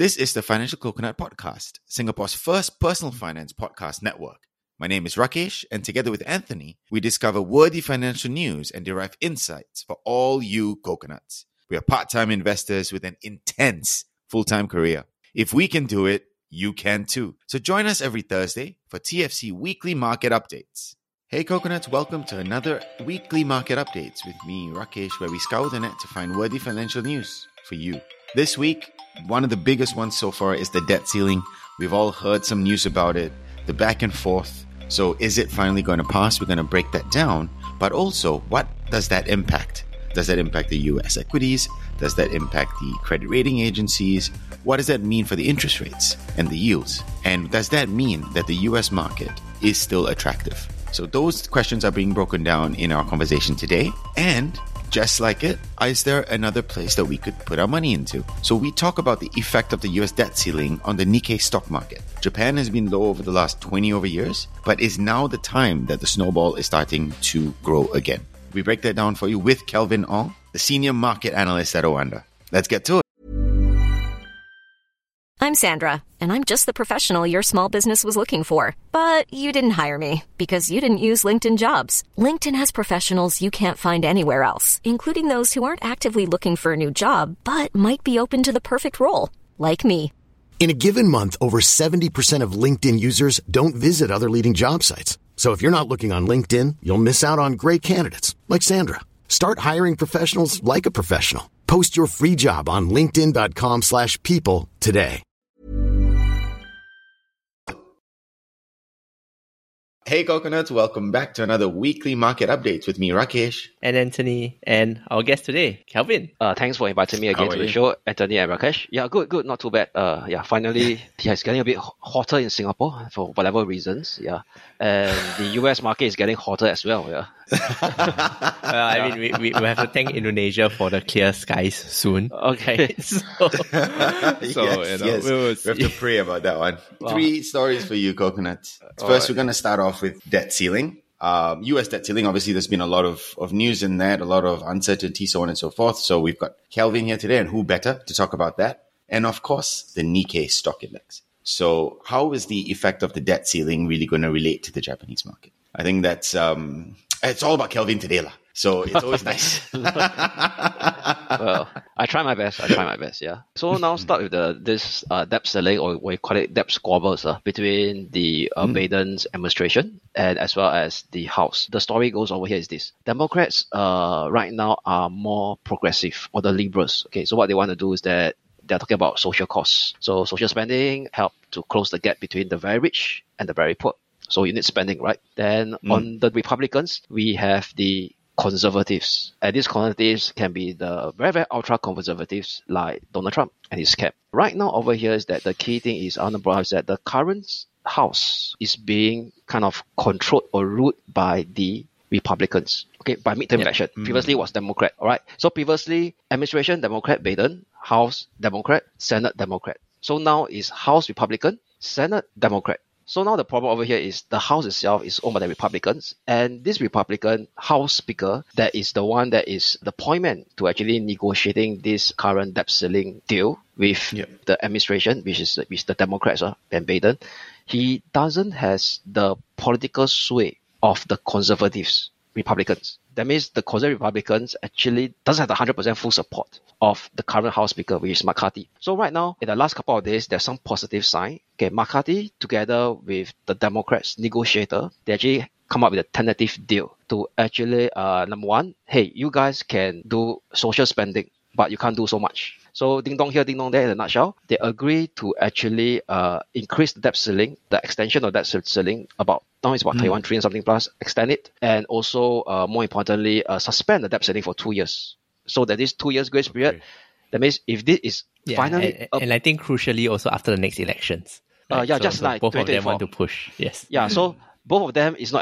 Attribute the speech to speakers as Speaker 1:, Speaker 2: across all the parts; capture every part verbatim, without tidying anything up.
Speaker 1: This is the Financial Coconut Podcast, Singapore's first personal finance podcast network. My name is Rakesh, and together with Anthony, we discover worthy financial news and derive insights for all you coconuts. We are part-time investors with an intense full-time career. If we can do it, you can too. So join us every Thursday for T F C Weekly Market Updates. Hey coconuts, welcome to another Weekly Market Updates with me, Rakesh, where we scour the net to find worthy financial news for you. This week, one of the biggest ones so far is the debt ceiling. We've all heard some news about it, the back and forth. So is it finally going to pass? We're going to break that down. But also, what does that impact? Does that impact the U S equities? Does that impact the credit rating agencies? What does that mean for the interest rates and the yields? And does that mean that the U S market is still attractive? So those questions are being broken down in our conversation today. And just like it, is there another place that we could put our money into? So we talk about the effect of the U S debt ceiling on the Nikkei stock market. Japan has been low over the last twenty over years, but is now the time that the snowball is starting to grow again. We break that down for you with Kelvin Ong, the senior market analyst at Oanda. Let's get to it.
Speaker 2: I'm Sandra, and I'm just the professional your small business was looking for. But you didn't hire me because you didn't use LinkedIn Jobs. LinkedIn has professionals you can't find anywhere else, including those who aren't actively looking for a new job, but might be open to the perfect role, like me.
Speaker 3: In a given month, over seventy percent of LinkedIn users don't visit other leading job sites. So if you're not looking on LinkedIn, you'll miss out on great candidates like Sandra. Start hiring professionals like a professional. Post your free job on linkedin.com slash people today.
Speaker 1: Hey coconuts, welcome back to another Weekly Market Updates with me, Rakesh.
Speaker 4: And Anthony, and our guest today, Kelvin.
Speaker 5: Uh, thanks for inviting me again
Speaker 1: How
Speaker 5: to
Speaker 1: are
Speaker 5: the
Speaker 1: you?
Speaker 5: show, Anthony and Rakesh. Yeah, good, good, not too bad. Uh, yeah, finally, yeah, it's getting a bit hotter in Singapore for whatever reasons. Yeah, and the U S market is getting hotter as well. Yeah.
Speaker 4: Well, I mean, we, we, we have to thank Indonesia for the clear skies soon.
Speaker 5: Okay.
Speaker 4: so, so
Speaker 1: yes,
Speaker 4: you know,
Speaker 1: yes.
Speaker 4: we will
Speaker 1: We have
Speaker 4: see.
Speaker 1: to pray about that one.
Speaker 5: Wow.
Speaker 1: Three stories for you, coconuts. First,
Speaker 5: Alright.
Speaker 1: we're going to start off with debt ceiling. Um, U S debt ceiling, obviously, there's been a lot of, of news in that, a lot of uncertainty, so on and so forth. So we've got Kelvin here today, and who better to talk about that? And of course, the Nikkei stock index. So how is the effect of the debt ceiling really going to relate to the Japanese market? I think that's, um, it's all about Kelvin today, lah. So it's always nice.
Speaker 5: Well, I try my best. I try my best. Yeah. So now start with the this uh, debt ceiling, or we call it debt squabbles, uh, between the uh,
Speaker 1: Mm.
Speaker 5: Biden's administration and as well as the House. The story goes over here is this: Democrats, uh, right now are more progressive, or the liberals. Okay, so what they want to do is that they're talking about social costs. So social spending help to close the gap between the very rich and the very poor. So you need spending, right? Then
Speaker 1: Mm.
Speaker 5: on the Republicans, we have the conservatives. And these conservatives can be the very, very ultra conservatives like Donald Trump and his camp. Right now over here is that the key thing is on the broad is that the current House is being kind of controlled or ruled by the Republicans. Okay, by midterm
Speaker 1: Yeah.
Speaker 5: election.
Speaker 1: Mm.
Speaker 5: Previously was Democrat. All right. So previously administration Democrat Biden, House Democrat, Senate Democrat. So now is House Republican, Senate Democrat. So now the problem over here is the House itself is owned by the Republicans, and this Republican House Speaker that is the one that is the point man to actually negotiating this current debt ceiling deal with
Speaker 1: Yep.
Speaker 5: the administration, which is which is the Democrats uh, and Biden. He doesn't has the political sway of the conservatives Republicans. That means the conservative Republicans actually doesn't have the one hundred percent full support of the current House Speaker, which is McCarthy. So right now, in the last couple of days, there's some positive sign. Okay, McCarthy, together with the Democrats negotiator, they actually come up with a tentative deal to actually, uh, number one, hey, you guys can do social spending, but you can't do so much. So ding dong here, ding dong there in a nutshell, they agree to actually uh, increase the debt ceiling, the extension of debt ceiling about, now it's about twenty-one trillion something plus, extend it, and also uh, more importantly, uh, suspend the debt ceiling for two years. So that is two years grace period.
Speaker 4: Okay.
Speaker 5: That means if this is
Speaker 4: Yeah,
Speaker 5: finally,
Speaker 4: and,
Speaker 5: uh,
Speaker 4: and I think crucially also after the next elections.
Speaker 5: Uh, yeah,
Speaker 4: So-
Speaker 5: just
Speaker 4: so
Speaker 5: like
Speaker 4: both of them
Speaker 5: twenty twenty-four.
Speaker 4: want to push. Yes.
Speaker 5: yeah, so both of them is not at fault.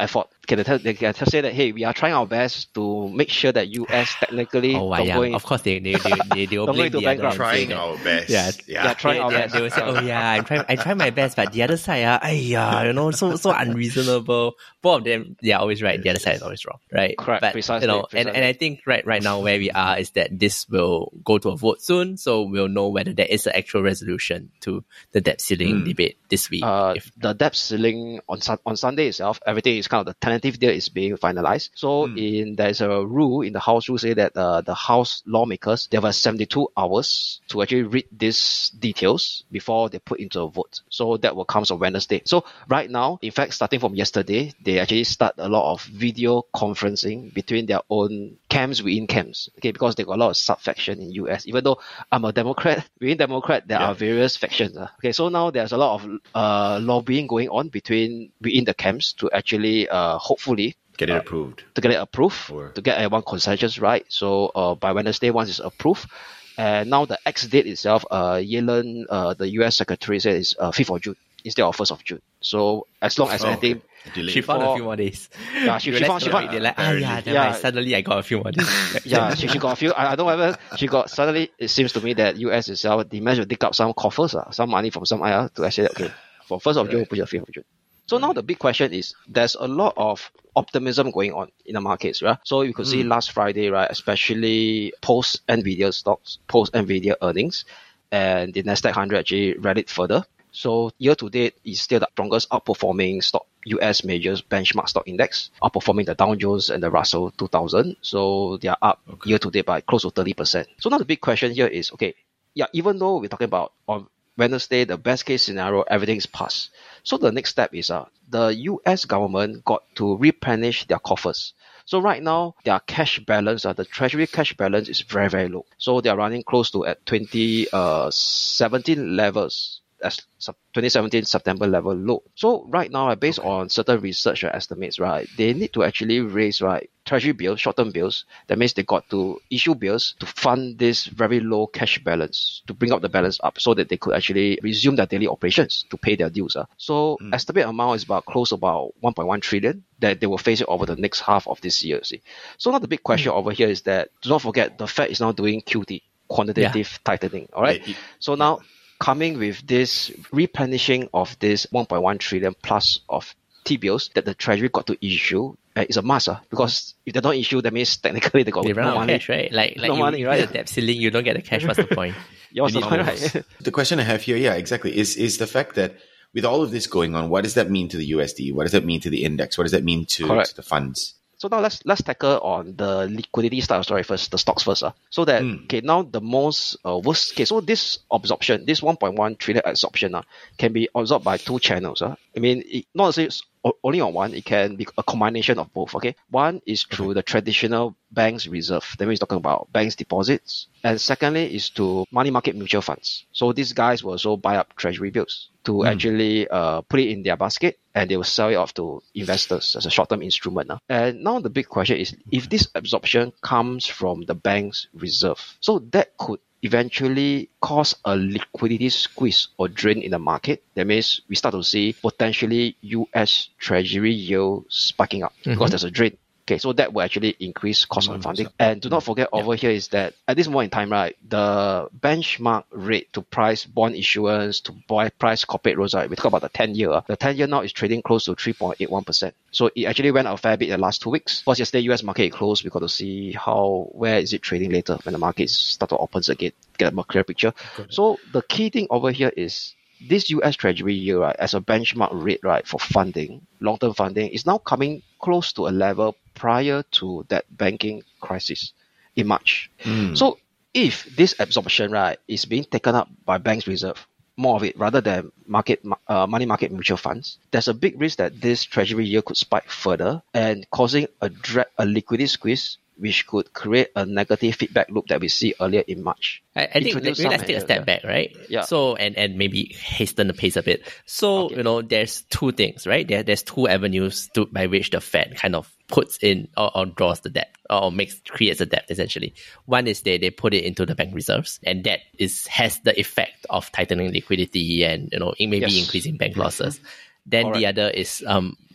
Speaker 5: can tell, they can say that, hey, we are trying our best to make sure that U S technically
Speaker 4: Oh,
Speaker 5: don't
Speaker 4: yeah.
Speaker 5: go in,
Speaker 4: Of course, they they they they, they will
Speaker 5: don't go
Speaker 4: blame
Speaker 5: into
Speaker 4: the other
Speaker 5: bankrupt.
Speaker 4: and say
Speaker 1: Trying
Speaker 4: that-
Speaker 1: our best.
Speaker 4: Yeah.
Speaker 1: Yeah.
Speaker 5: Yeah, trying
Speaker 4: They,
Speaker 5: our
Speaker 4: they,
Speaker 5: best.
Speaker 4: they will say, oh yeah, I'm trying, I try my best, but the other side, ah, yeah, you know, so so unreasonable. Both of them, they are always right. The other side is always wrong, right?
Speaker 5: Correct,
Speaker 4: But
Speaker 5: precisely,
Speaker 4: you know, and,
Speaker 5: precisely.
Speaker 4: and I think right right now where we are is that this will go to a vote soon, so we'll know whether there is an actual resolution to the debt ceiling debate this week.
Speaker 5: Uh,
Speaker 4: If-
Speaker 5: the debt ceiling on Sun- on Sunday itself, everything is kind of the tentative deal is being finalized. So in there's a rule in the House rule say that uh, the House lawmakers they have seventy-two hours to actually read these details before they put into a vote. So that will come on Wednesday. So right now, in fact, starting from yesterday, they actually start a lot of video conferencing between their own camps within camps. Okay, because they got a lot of sub-faction in U S. Even though I'm a Democrat, within Democrat there are various factions. uh. Okay, so now there's a lot of uh, lobbying going on between within the camps to actually uh, hopefully
Speaker 1: Get it approved.
Speaker 5: to get it approved,
Speaker 1: Or-
Speaker 5: to get everyone consensus right. So uh, by Wednesday, once it's approved, and now the X date itself, uh, Yellen, uh, the U S Secretary said is uh, fifth of June instead of first of June. So as long as
Speaker 1: Oh,
Speaker 5: anything,
Speaker 1: okay. Delay.
Speaker 4: she found a
Speaker 5: for-
Speaker 4: few more days.
Speaker 5: Yeah, she- she
Speaker 4: Realized
Speaker 5: found- she
Speaker 4: the
Speaker 5: found-
Speaker 4: week, they're like, ah, yeah, never
Speaker 5: Yeah.
Speaker 4: mind. Suddenly I got a few more days.
Speaker 5: yeah, she, she got a few. I, I don't know whether she got. Suddenly, it seems to me that U S itself, they managed to dig up some coffers, uh, some money from some I R to actually okay, for first of June, push it fifth of June. So now the big question is, there's a lot of optimism going on in the markets, right? So you could see last Friday, right, especially post Nvidia stocks, post Nvidia earnings, and the Nasdaq one hundred actually rallied further. So year to date is still the strongest outperforming stock U S majors benchmark stock index, outperforming the Dow Jones and the Russell two thousand. So they are up year to date by close to thirty percent. So now the big question here is, okay, yeah, even though we're talking about on Wednesday, the best case scenario, everything is passed. So the next step is uh, the U S government got to replenish their coffers. So right now, their cash balance, uh, the treasury cash balance is very, very low. So they are running close to at twenty seventeen levels, as sub- twenty seventeen September level low. So right now, right, based on certain research uh, estimates, right, they need to actually raise right treasury bills, short-term bills. That means they got to issue bills to fund this very low cash balance, to bring up the balance up so that they could actually resume their daily operations to pay their dues. Uh. So estimate amount is about close to about one point one trillion that they will face it over the next half of this year. See. So now the big question over here is that, do not forget, the Fed is now doing Q T, quantitative tightening. All right.
Speaker 1: Yeah, it-
Speaker 5: So now coming with this replenishing of this one point one trillion plus of T-bills that the Treasury got to issue uh, is a must, uh, because if they don't issue, that means technically they got
Speaker 4: They run
Speaker 5: no
Speaker 4: out of
Speaker 5: money.
Speaker 4: cash, right? Like, like
Speaker 5: No
Speaker 4: you,
Speaker 5: money,
Speaker 4: you
Speaker 5: right?
Speaker 4: hit the debt ceiling, you don't get the cash. What's the point?
Speaker 5: Yeah, what's
Speaker 4: You
Speaker 5: the
Speaker 4: need
Speaker 5: point,
Speaker 4: more.
Speaker 5: right?
Speaker 1: The question I have here, yeah, exactly, is is the fact that with all of this going on, what does that mean to the U S D? What does that mean to the index? What does that mean to,
Speaker 5: Correct.
Speaker 1: to the funds?
Speaker 5: So now let's let's tackle on the liquidity style story first, the stocks first. Uh. So that okay, now the most uh, worst case. So this absorption, this one point one trillion absorption, uh, can be absorbed by two channels. Uh. I mean, it, not to say it's o- only on one. It can be a combination of both. Okay, one is through the traditional banks reserve. That means talking about banks deposits, and secondly is to money market mutual funds. So these guys will also buy up treasury bills to actually uh, put it in their basket, and they will sell it off to investors as a short-term instrument. Uh. And now the big question is, if this absorption comes from the bank's reserve, so that could eventually cause a liquidity squeeze or drain in the market. That means we start to see potentially U S Treasury yield spiking up because there's a drain. Okay, so that will actually increase cost of funding. And do not forget over here is that at this moment in time, right, the benchmark rate to price bond issuance, to buy price corporate loans, right, we talk about the ten-year. The ten-year now is trading close to three point eight one percent. So it actually went up a fair bit in the last two weeks. First, yesterday, U S market closed. We got to see how, where is it trading later when the market start to open again, get a more clear picture. So the key thing over here is this U S Treasury yield, right, as a benchmark rate, right, for funding, long-term funding, is now coming close to a level prior to that banking crisis in March. So if this absorption, right, is being taken up by banks reserve, more of it rather than market uh, money market mutual funds, there's a big risk that this treasury yield could spike further and causing a dra- a liquidity squeeze, which could create a negative feedback loop that we see earlier in March.
Speaker 4: I, I think let,
Speaker 5: Introduce
Speaker 4: let's
Speaker 5: some
Speaker 4: take a
Speaker 5: idea,
Speaker 4: step
Speaker 5: yeah.
Speaker 4: back, right?
Speaker 5: Yeah.
Speaker 4: So and, and maybe hasten the pace a bit. So
Speaker 5: Okay.
Speaker 4: you know, there's two things, right? There there's two avenues to by which the Fed kind of puts in or, or draws the debt or makes creates a debt essentially. One is they they put it into the bank reserves, and that is has the effect of tightening liquidity and you know maybe
Speaker 5: Yes.
Speaker 4: increasing bank losses. Then the
Speaker 5: Alright.
Speaker 4: other is um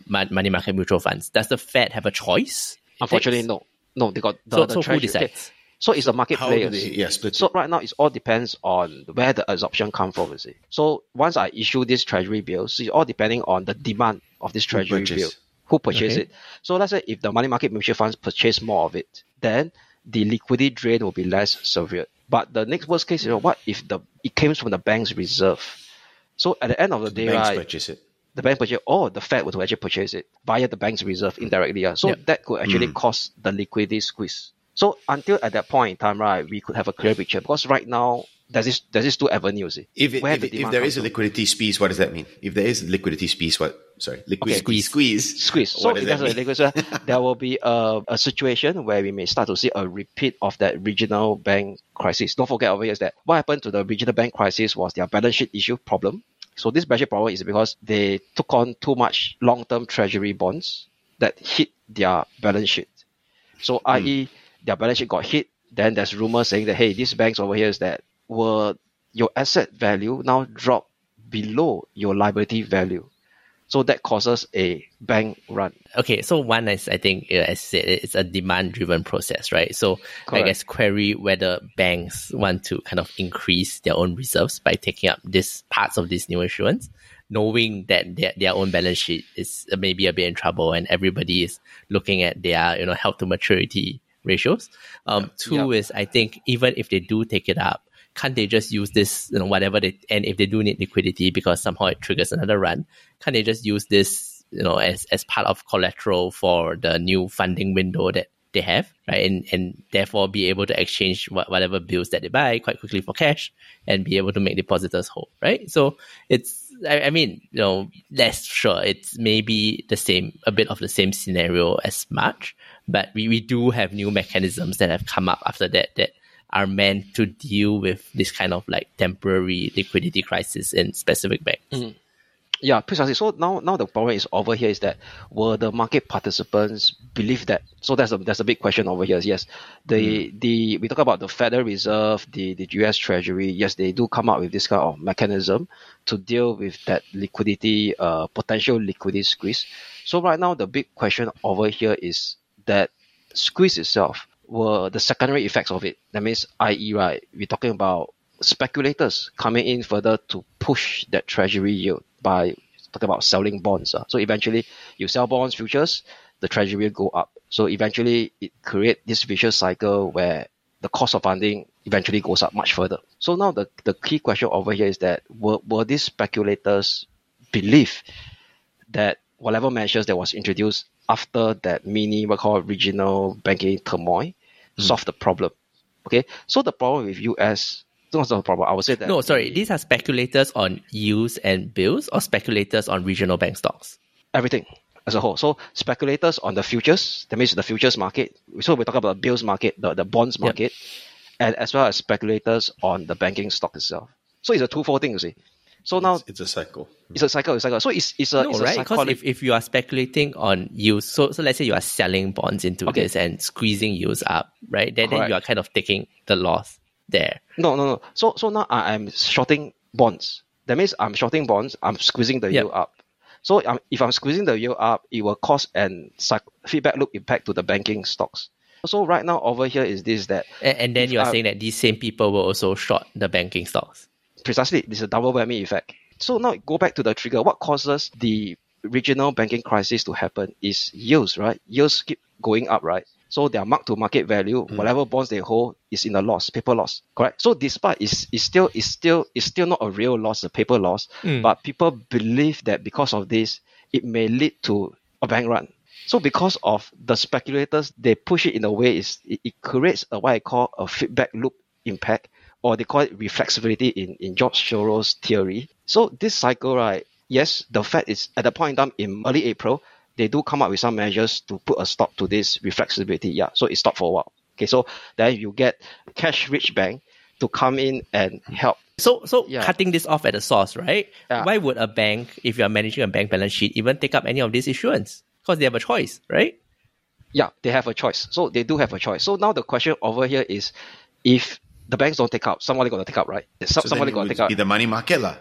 Speaker 4: money market mutual funds. Does the Fed have a choice?
Speaker 5: Unfortunately, no. No, they got the,
Speaker 4: so,
Speaker 5: the
Speaker 4: so
Speaker 5: treasury.
Speaker 4: who decides?
Speaker 5: Okay. So it's the market
Speaker 1: How do
Speaker 5: players.
Speaker 1: they, yeah, split
Speaker 5: So
Speaker 1: it.
Speaker 5: right now, it all depends on where the absorption come from. You see. So once I issue this treasury bill, so it's all depending on the demand of this treasury
Speaker 1: purchase?
Speaker 5: bill. Who purchase
Speaker 4: Okay.
Speaker 5: it? So let's say if the money market mutual funds purchase more of it, then the liquidity drain will be less severe. But the next worst case, you know, what if the it comes from the bank's reserve? So at the end of the,
Speaker 1: The
Speaker 5: day,
Speaker 1: banks
Speaker 5: right,
Speaker 1: purchase it.
Speaker 5: the bank purchase, or the Fed would actually purchase it via the bank's reserve indirectly. Yeah. So
Speaker 4: Yeah.
Speaker 5: that could actually cause the liquidity squeeze. So until at that point in time, right, we could have a clear picture because right now there's this there's this two avenues. See,
Speaker 1: If, it,
Speaker 5: where
Speaker 1: if,
Speaker 5: the
Speaker 1: if
Speaker 5: demand
Speaker 1: there
Speaker 5: comes
Speaker 1: is a
Speaker 5: from.
Speaker 1: liquidity squeeze, what does that mean? If there is a liquidity squeeze, what? Sorry, liquidity
Speaker 5: Okay.
Speaker 1: squeeze.
Speaker 5: Squeeze. So
Speaker 1: What
Speaker 5: if
Speaker 1: does
Speaker 5: there's
Speaker 1: that
Speaker 5: a
Speaker 1: mean?
Speaker 5: liquidity, there will be a, a situation where we may start to see a repeat of that regional bank crisis. Don't forget over here is that what happened to the regional bank crisis was their balance sheet issue problem. So this balance sheet problem is because they took on too much long-term treasury bonds that hit their balance sheet. So, that is, their balance sheet got hit. Then there's rumors saying that, hey, these banks over here is that were your asset value now drop below your liability value. So that causes a bank run.
Speaker 4: Okay, so one is, I think, uh, as I said, it's a demand-driven process, right? So
Speaker 5: Correct.
Speaker 4: I guess query whether banks want to kind of increase their own reserves by taking up this parts of this new issuance, knowing that their, their own balance sheet is maybe a bit in trouble and everybody is looking at their, you know, health to maturity ratios. Um, two
Speaker 5: Yep.
Speaker 4: is, I think, even if they do take it up, can't they just use this, you know, whatever they, and if they do need liquidity because somehow it triggers another run, can't they just use this, you know, as, as part of collateral for the new funding window that they have, right? And, and therefore be able to exchange what, whatever bills that they buy quite quickly for cash and be able to make depositors whole, right? So it's, I, I mean, you know, less sure. It's maybe the same, a bit of the same scenario as March, but we, we do have new mechanisms that have come up after that that are meant to deal with this kind of like temporary liquidity crisis in specific banks.
Speaker 5: Mm. Yeah, precisely. So now, now the problem is over here is that will the market participants believe that? So that's a that's a big question over here. Yes, the mm. the we talk about the Federal Reserve, the the U S Treasury. Yes, they do come up with this kind of mechanism to deal with that liquidity, uh, potential liquidity squeeze. So right now, the big question over here is that squeeze itself. Were the secondary effects of it. That means, that is, right, we're talking about speculators coming in further to push that treasury yield by talking about selling bonds. Uh. So eventually, you sell bonds, futures, the treasury will go up. So eventually, it creates this vicious cycle where the cost of funding eventually goes up much further. So now the, the key question over here is that were, were these speculators believe that whatever measures that was introduced after that mini, what we call regional banking turmoil, mm. solve the problem. Okay, so the problem with U S, not the problem. I would say that
Speaker 4: no, sorry, these are speculators on yields and bills, or speculators on regional bank stocks.
Speaker 5: Everything as a whole. So speculators on the futures, that means the futures market. So we're talking about the bills market, the, the bonds market, yep. and as well as speculators on the banking stock itself. So it's a twofold thing, you see. So now
Speaker 1: it's, it's a cycle.
Speaker 5: It's a cycle. It's a cycle. So it's it's a
Speaker 4: no
Speaker 5: it's
Speaker 4: right
Speaker 5: a
Speaker 4: because if, if you are speculating on yields, so so let's say you are selling bonds into okay. this and squeezing yields up, right? Then, then you are kind of taking the loss there.
Speaker 5: No, no, no. So so now I am shorting bonds. That means I'm shorting bonds. I'm squeezing the yep. yield up. So um, if I'm squeezing the yield up, it will cause an feedback loop impact to the banking stocks. So right now over here is this that,
Speaker 4: and, and then you are I, saying that these same people will also short the banking stocks.
Speaker 5: Precisely, this is a double whammy effect. So now go back to the trigger. What causes the regional banking crisis to happen is yields, right? Yields keep going up, right? So their mark-to-market value, mm. whatever bonds they hold, is in a loss, paper loss, correct? So despite it's, it's still it's still it's still not a real loss, a paper loss, mm. but people believe that because of this, it may lead to a bank run. So because of the speculators, they push it in a way is it, it creates a what I call a feedback loop impact, or they call it reflexibility in, in George Soros' theory. So this cycle, right, yes, the Fed is at the point in time in early April, they do come up with some measures to put a stop to this reflexibility. Yeah, so it stopped for a while. Okay, so then you get cash-rich bank to come in and help.
Speaker 4: So, so
Speaker 5: yeah.
Speaker 4: cutting this off at the source, right?
Speaker 5: Yeah.
Speaker 4: Why would a bank, if you are managing a bank balance sheet, even take up any of this issuance? Because they have a choice, right?
Speaker 5: Yeah, they have a choice. So they do have a choice. So now the question over here is, if the banks don't take up, somebody got to take up, right?
Speaker 1: So
Speaker 5: somebody got to take up.
Speaker 1: Be the money market lah.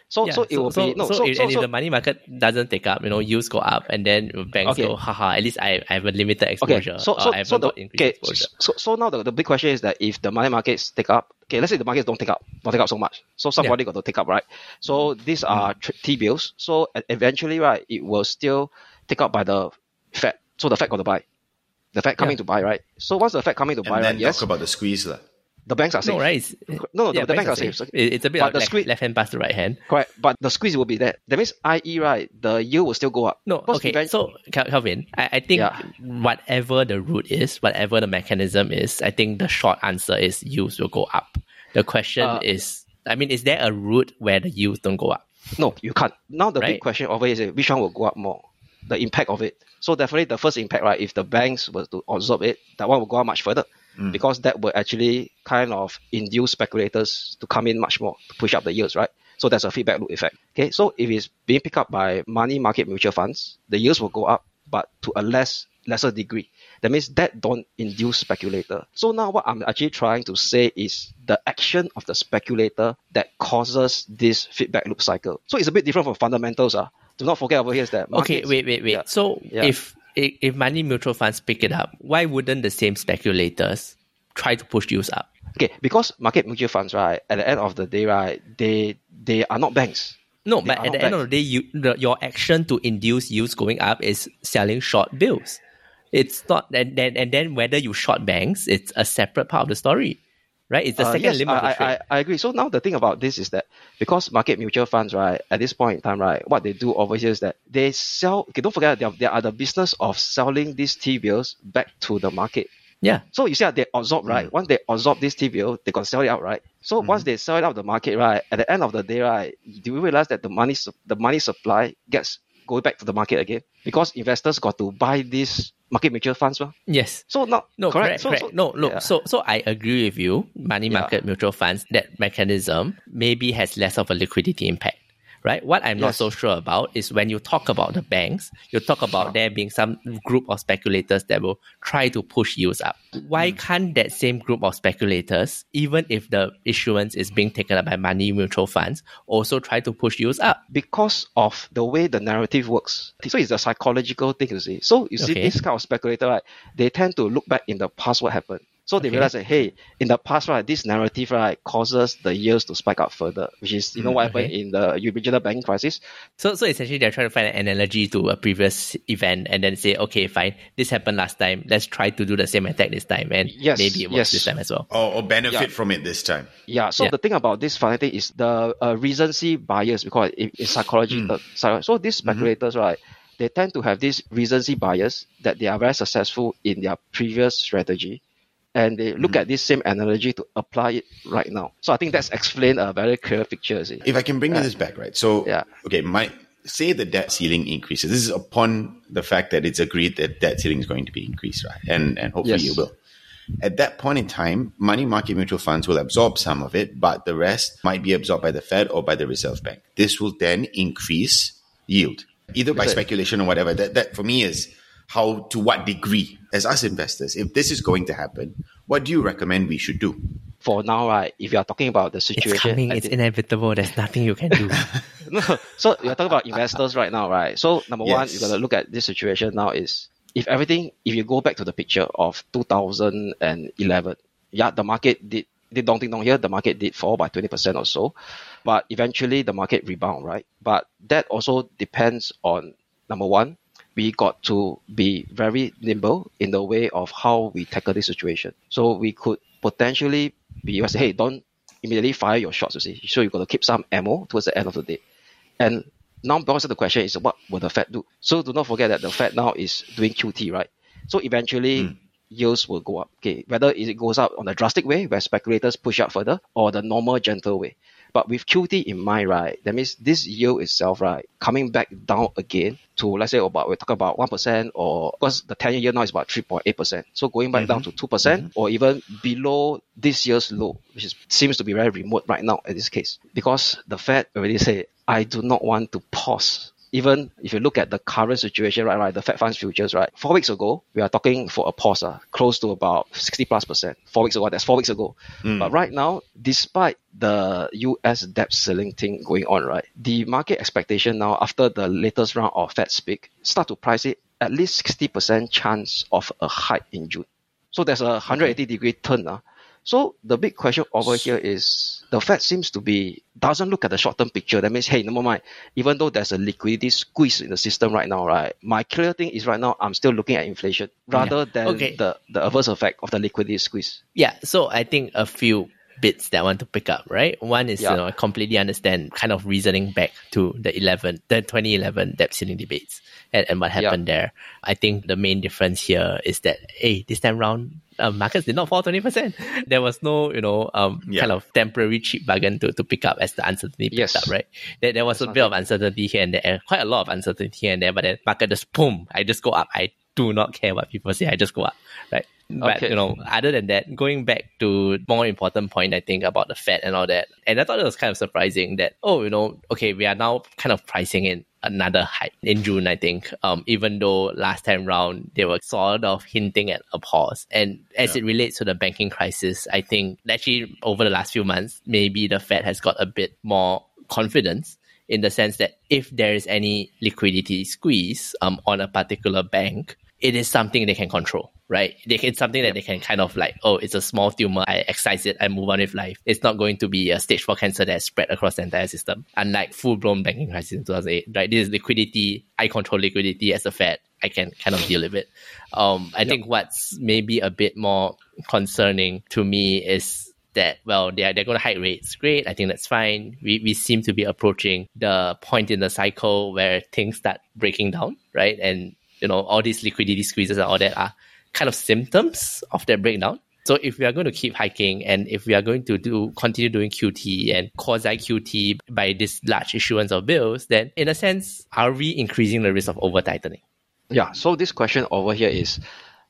Speaker 5: So
Speaker 4: Yeah,
Speaker 5: so it will
Speaker 4: so,
Speaker 5: be no.
Speaker 4: So,
Speaker 5: So,
Speaker 4: if,
Speaker 5: so,
Speaker 4: and if
Speaker 5: so
Speaker 4: the money market doesn't take up, you know, yields go up, and then banks
Speaker 5: Okay.
Speaker 4: go, haha, at least I, I have a limited
Speaker 5: okay.
Speaker 4: exposure.
Speaker 5: So
Speaker 4: or
Speaker 5: so
Speaker 4: I haven't
Speaker 5: so the
Speaker 4: got increased
Speaker 5: okay.
Speaker 4: exposure.
Speaker 5: So so now the, the big question is that if the money markets take up, okay, let's say the markets don't take up, don't take up so much. So somebody got to take up, right? So these are tr- T-bills. So e- eventually, right, it will still take up by the Fed. So the Fed got to buy. The Fed coming
Speaker 4: Yeah.
Speaker 5: to buy, right? So once the Fed coming to
Speaker 1: And
Speaker 5: buy,
Speaker 1: then
Speaker 5: right, yes,
Speaker 1: talk about the squeeze. lah.
Speaker 5: the banks are safe.
Speaker 4: No, right? It's,
Speaker 5: No, no,
Speaker 4: yeah,
Speaker 5: the, the banks are
Speaker 4: safe.
Speaker 5: safe.
Speaker 4: It- It's a bit
Speaker 5: But
Speaker 4: of
Speaker 5: the
Speaker 4: left,
Speaker 5: squeeze-
Speaker 4: left hand pass to right hand.
Speaker 5: Correct. But the squeeze will be there. That means, that is, right, the yield will still go up.
Speaker 4: No,
Speaker 5: Because
Speaker 4: okay.
Speaker 5: event-
Speaker 4: So, Cal- Calvin, I, I think
Speaker 5: Yeah.
Speaker 4: whatever the route is, whatever the mechanism is, I think the short answer is yields will go up. The question
Speaker 5: Uh,
Speaker 4: is, I mean, is there a route where the yields don't go up?
Speaker 5: No, you can't. Now the
Speaker 4: Right.
Speaker 5: big question over here is which one will go up more? The impact of it. So definitely the first impact, right, if the banks were to absorb it, that one will go up much further. Because that will actually kind of induce speculators to come in much more, to push up the yields, right? So there's a feedback loop effect. Okay, so if it's being picked up by money market mutual funds, the yields will go up, but to a less lesser degree. That means that don't induce speculator. So now what I'm actually trying to say is the action of the speculator that causes this feedback loop cycle. So it's a bit different from fundamentals. Uh. Do not forget over here is that
Speaker 4: Okay,
Speaker 5: markets-
Speaker 4: wait, wait, wait.
Speaker 5: Yeah.
Speaker 4: So
Speaker 5: Yeah.
Speaker 4: if, if if money mutual funds pick it up, why wouldn't the same speculators try to push yields up?
Speaker 5: Okay, because market mutual funds, right, at the end of the day, right, they they are not banks.
Speaker 4: No,
Speaker 5: They
Speaker 4: but
Speaker 5: are
Speaker 4: at the
Speaker 5: not
Speaker 4: end of the day, you, the, your action to induce yields going up is selling short bills. It's not, and then and then whether you short banks, it's a separate part of the story, right? It's the
Speaker 5: Uh,
Speaker 4: second
Speaker 5: yes,
Speaker 4: limit of the
Speaker 5: I,
Speaker 4: trade.
Speaker 5: I, I agree. So now the thing about this is that because market mutual funds, right, at this point in time, right, what they do over here is that they sell, okay, don't forget, they are, they are the business of selling these T-bills back to the market.
Speaker 4: Yeah.
Speaker 5: So you see how they absorb, right? Once they absorb this T-bill, they can sell it out, right? So once they sell it out the market, right, at the end of the day, right, do you realize that the money, su- the money supply gets going back to the market again? Because investors got to buy these market mutual funds, well.
Speaker 4: Yes.
Speaker 5: So now,
Speaker 4: No, correct,
Speaker 5: correct. So-
Speaker 4: correct.
Speaker 5: so-
Speaker 4: no, look,
Speaker 5: yeah.
Speaker 4: so so I agree with you. Money
Speaker 5: Yeah.
Speaker 4: market mutual funds, that mechanism maybe has less of a liquidity impact, right? What I'm not
Speaker 5: Yes.
Speaker 4: so sure about is when you talk about the banks, you talk about there being some group of speculators that will try to push yields up. Why can't that same group of speculators, even if the issuance is being taken up by money mutual funds, also try to push yields up?
Speaker 5: because of the way the narrative works. So it's a psychological thing, you see. So you see,
Speaker 4: Okay.
Speaker 5: this kind of speculator, right, they tend to look back in the past what happened. So they
Speaker 4: Okay.
Speaker 5: realize that, hey, in the past, right, this narrative, right, causes the yields to spike up further, which is, you know, what happened
Speaker 4: okay.
Speaker 5: in the regional banking crisis.
Speaker 4: So, so essentially, they're trying to find an analogy to a previous event and then say, okay, fine, this happened last time. Let's try to do the same attack this time, and
Speaker 5: Yes,
Speaker 4: maybe it works
Speaker 5: yes.
Speaker 4: this time as well.
Speaker 1: Or, or benefit
Speaker 5: Yeah.
Speaker 1: from it this time.
Speaker 5: Yeah, so
Speaker 4: Yeah.
Speaker 5: the thing about this funny thing is the uh, recency bias, because in, in psychology, the, psy- so these speculators, right, they tend to have this recency bias that they are very successful in their previous strategy, and they look at this same analogy to apply it right now. So I think that's explained a very clear picture. See?
Speaker 1: If I can bring this back, right? So,
Speaker 5: Yeah.
Speaker 1: okay, my say the debt ceiling increases. This is upon the fact that it's agreed that debt ceiling is going to be increased, right? And and hopefully
Speaker 5: Yes.
Speaker 1: it will. At that point in time, money market mutual funds will absorb some of it, but the rest might be absorbed by the Fed or by the Reserve Bank. This will then increase yield, either by
Speaker 5: Is it-
Speaker 1: speculation or whatever. That that for me is how, to what degree, as us investors, if this is going to happen, what do you recommend we should do?
Speaker 5: For now, right, if you are talking about the situation,
Speaker 4: It's coming.
Speaker 5: at
Speaker 4: It's
Speaker 5: the-
Speaker 4: inevitable. There's nothing you can do.
Speaker 5: No, so you're talking about investors right now, right? So number one,
Speaker 1: Yes.
Speaker 5: you got to look at this situation now is if everything, if you go back to the picture of two thousand eleven, yeah, the market did, did don't think don't here, the market did fall by twenty percent or so, but eventually the market rebound, right? But that also depends on, number one, we got to be very nimble in the way of how we tackle this situation. So we could potentially be, say, hey, don't immediately fire your shots, you see. So you got to keep some ammo towards the end of the day. And now, because the question is, what will the Fed do? So do not forget that the Fed now is doing Q T, right? So eventually, yields will go up. Okay, whether it goes up on a drastic way, where speculators push up further, or the normal, gentle way. But with Q T in mind, right, that means this yield itself, right, coming back down again to, let's say, about, we're talking about one percent, or because the ten-year yield now is about three point eight percent. So going back down to two percent, or even below this year's low, which is, seems to be very remote right now in this case. Because the Fed already said, I do not want to pause even if you look at the current situation, right, right, the Fed funds futures, right, four weeks ago, we are talking for a pause, uh, close to about sixty plus percent. Four weeks ago, that's four weeks ago. Mm. But right now, despite the U S debt ceiling thing going on, right, the market expectation now after the latest round of Fed speak start to price it at least sixty percent chance of a hike in June. So there's a one hundred eighty okay. degree turn. Uh. So the big question over here is the Fed seems to be, doesn't look at the short-term picture. That means, hey, never mind, even though there's a liquidity squeeze in the system right now, right, my clear thing is right now I'm still looking at inflation rather yeah. than okay. the, the adverse effect of the liquidity squeeze.
Speaker 4: Yeah, so I think a few bits that I want to pick up, right? One is, yeah. you know, I completely understand kind of reasoning back to the eleven, the twenty eleven debt ceiling debates and, and what happened yeah. there. I think the main difference here is that, hey, this time round, uh, markets did not fall twenty percent. There was no, you know, um, yeah. kind of temporary cheap bargain to, to pick up as the uncertainty
Speaker 5: yes.
Speaker 4: picked up, right? There, there was That's a bit of uncertainty here and there, quite a lot of uncertainty here and there, but then market just boom, I just go up. I do not care what people say, I just go up, right? But, okay. you know, other than that, going back to more important point, I think, about the Fed and all that, and I thought it was kind of surprising that, oh, you know, okay, we are now kind of pricing in another hike in June, I think, um, even though last time round, they were sort of hinting at a pause. And as yeah. it relates to the banking crisis, I think actually over the last few months, maybe the Fed has got a bit more confidence in the sense that if there is any liquidity squeeze um, on a particular bank, it is something they can control, right? They can, it's something that they can kind of like, oh, it's a small tumor, I excise it, I move on with life. It's not going to be a stage four cancer that's spread across the entire system. Unlike full-blown banking crisis in two thousand eight, right? This is liquidity, I control liquidity as a Fed, I can kind of deal with it. Um, I yep. think what's maybe a bit more concerning to me is that, well, they're, they're going to hike rates. Great, I think that's fine. We we seem to be approaching the point in the cycle where things start breaking down, right? And you know, all these liquidity squeezes and all that are kind of symptoms of that breakdown. So if we are going to keep hiking and if we are going to do continue doing Q T and quasi-Q T by this large issuance of bills, then in a sense, are we increasing the risk of over-tightening?
Speaker 5: Yeah, so this question over here is,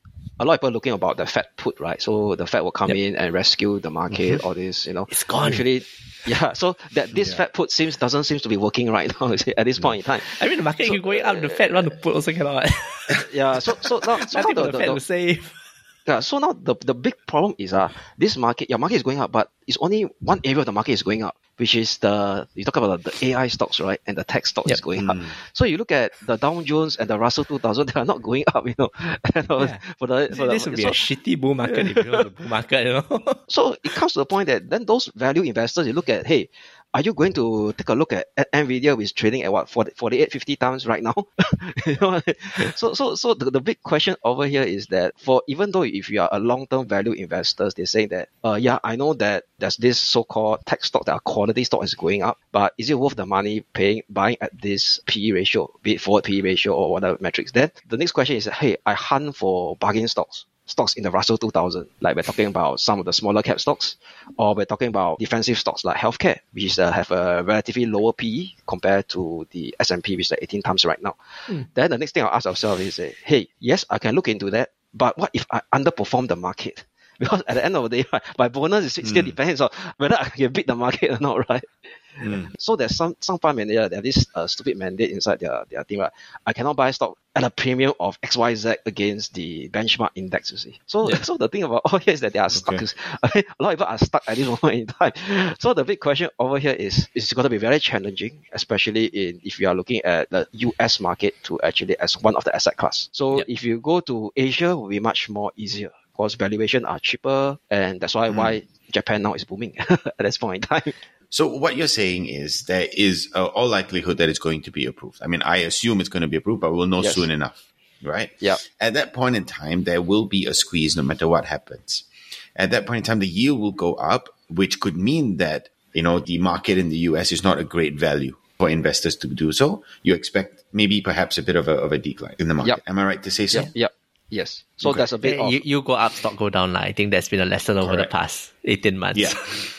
Speaker 5: a lot of people looking about the Fed put, right? So the Fed will come yep. in and rescue the market, mm-hmm. all this, you know.
Speaker 4: It's gone.
Speaker 5: Usually, yeah, so that this yeah. Fed put seems doesn't seem to be working right now at this point in time.
Speaker 4: I mean, the market so, keep going up, the Fed run to put also cannot.
Speaker 5: yeah, so so now, so now the,
Speaker 4: the,
Speaker 5: the,
Speaker 4: Fed
Speaker 5: the,
Speaker 4: will save.
Speaker 5: Yeah, so now the, the big problem is uh this market, your market is going up, but it's only one area of the market is going up, which is the, you talk about the A I stocks, right? And the tech stocks yep. is going mm. up. So you look at the Dow Jones and the Russell two thousand, they are not going up, you know. yeah. for the, for
Speaker 4: this
Speaker 5: the,
Speaker 4: would be
Speaker 5: so,
Speaker 4: a shitty bull market if you know the bull market, you know.
Speaker 5: So it comes to the point that then those value investors, you look at, hey, are you going to take a look at, at NVIDIA, which is trading at what, forty-eight, fifty times right now? you know? So, so, so the, the big question over here is that for, even though if you are a long-term value investors, they're saying that, uh, yeah, I know that there's this so-called tech stock that are quality stock is going up, but is it worth the money paying, buying at this P E ratio, be it forward P E ratio or whatever metrics? Then the next question is, hey, I hunt for bargain stocks. Stocks in the Russell two thousand, like we're talking about some of the smaller cap stocks, or we're talking about defensive stocks like healthcare, which is, uh, have a relatively lower P E compared to the S and P, which is like eighteen times right now. Mm. Then the next thing I'll ask ourselves is, uh, hey, yes, I can look into that, but what if I underperform the market? Because at the end of the day, right, my bonus is still mm. depends on whether I can beat the market or not, right? Mm. So there's some some fund manager, they have this uh, stupid mandate inside their, their team, right? I cannot buy stock at a premium of X Y Z against the benchmark index, you see. So yeah. so the thing about all here is that they are stuck. Okay. I mean, a lot of people are stuck at this moment in time. So the big question over here is, it's going to be very challenging, especially in if you are looking at the U S market to actually as one of the asset class. So yep. if you go to Asia, it will be much more easier. Because valuation are cheaper, and that's why mm. why Japan now is booming at this point in time.
Speaker 1: So what you're saying is there is uh, all likelihood that it's going to be approved. I mean, I assume it's going to be approved, but we'll know yes. soon enough, right?
Speaker 5: Yeah.
Speaker 1: At that point in time, there will be a squeeze no matter what happens. At that point in time, the yield will go up, which could mean that, you know, the market in the U S is not a great value for investors to do so. You expect maybe perhaps a bit of a, of a decline in the market. Yep. Am I right to say so?
Speaker 5: Yep. yep. Yes. So okay. That's a bit
Speaker 4: yeah,
Speaker 5: of...
Speaker 4: You, you go up, stock go down. Like, I think that's been a lesson over Correct. the past eighteen months.
Speaker 1: Yeah.